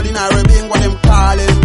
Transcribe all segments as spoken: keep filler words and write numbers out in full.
ordinary bingwa them calling.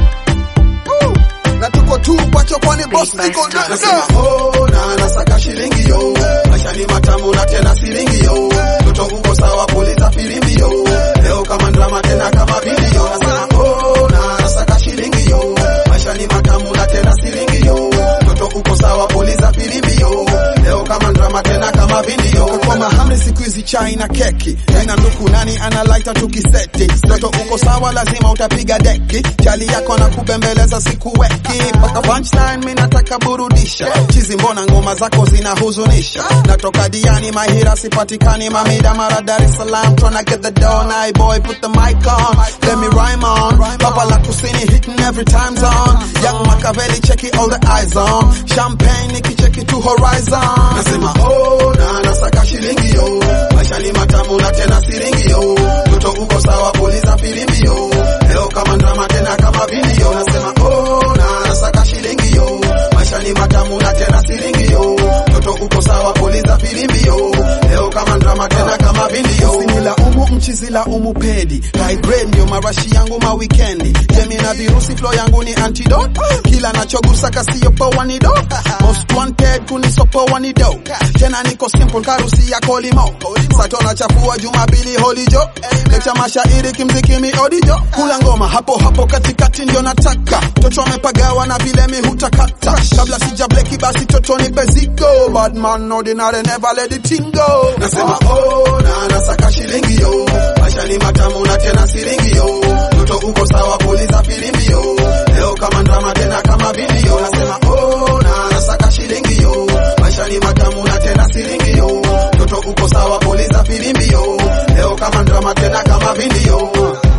Na tuko tu kwacho kwani boss niko na. Nasema oh na nasaka shilingi yo. Maisha ni matamu na tena silingi yo. Toto uko sawa puliza filimbi yo. Leo kama drama tena kama video. Nasema oh na nasaka shilingi yo. Maisha ni matamu na tena silingi yo. Toto uko sawa puliza filimbi yo. Leo kama drama tena kama video. Kwa mahamri siku hizi chai na keki. Haina nduku nani analaita tukiseti. Toto uko sawa lazima utapiga deki. Chali yako na kubembeleza siku weki. Paka punchline mimi nataka burudisha. Chizi mbona ngoma zako zinahuzunisha. Natoka Diani mahira sipatikani mamida mara Dar es Salaam tryna get the dough. Now boy put the mic on. Let me rhyme on. Papa la kusini hitting every time zone. Young Machiavelli check it all the eyes on. Champagne niki check it to horizon. Nasema oh na nasaka shilingi yo. Maisha ni matamu na tena siringi yo. Toto uko sawa puliza filimbi yo. Leo kama drama tena kama video. Nasema oh na nasaka shilingi yo. Maisha ni matamu na tena siringi yo. Toto uko sawa puliza filimbi yo. Leo kama drama tena kama video. Sinila umu mchizi la umu pedi. High grade ndio marashi yangu ma weekendi. Jemi na virusi flow yangu ni antidote. Kila nachogusa kasio poa ni do. Most wanted kunisopo wani do. Tena niko simple karusi ya kolimo. Sato na chafua Jumapili holijo. Lecha mashairi kimziki mi odijo. Kula ngoma hapo hapo katikati ndio nataka. Toto amepagawa na vile mi hutakata. Kabla sija bleki basi toto ni bezigo. Bad man ordinary never let it thing go. Nasema oh na nasaka shilingi yo. Maisha ni matamu na tena siringi yo. Toto uko sawa puliza filimbi yo. Leo kama drama tena kama video. Nasema oh na nasaka shilingi yo. Maisha ni matamu na tena siringi yo. Toto uko sawa puliza filimbi yo. Leo kama drama tena kama video.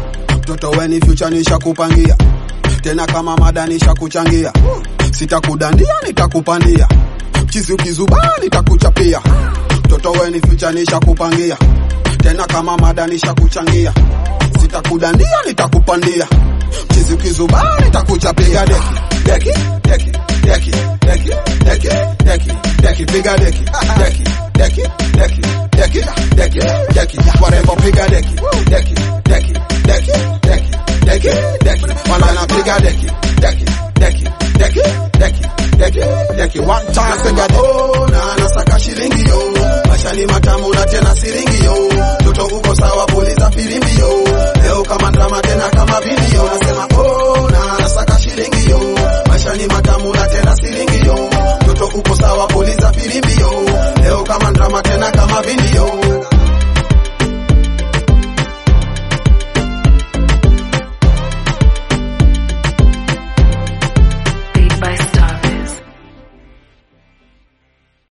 Toto weni future nisha kupangia. Tena kama mada nisha kuchangia. Sitakudandia nitakupandia. Chizi ukizubaa nitakuchapia. Toto weni future nisha kupangia. Tena kama mada nisha kuchangia. Sitakudandia nitakupandia. Chizi ukizubaa nitakuchapia. Deki, deki, deki, deki, deki, deki, deki, piga deki, deki, deki, deki, deki, deki, deki, whatever piga deki, deki, deki, deki, deki, deki, deki, wala na piga deki.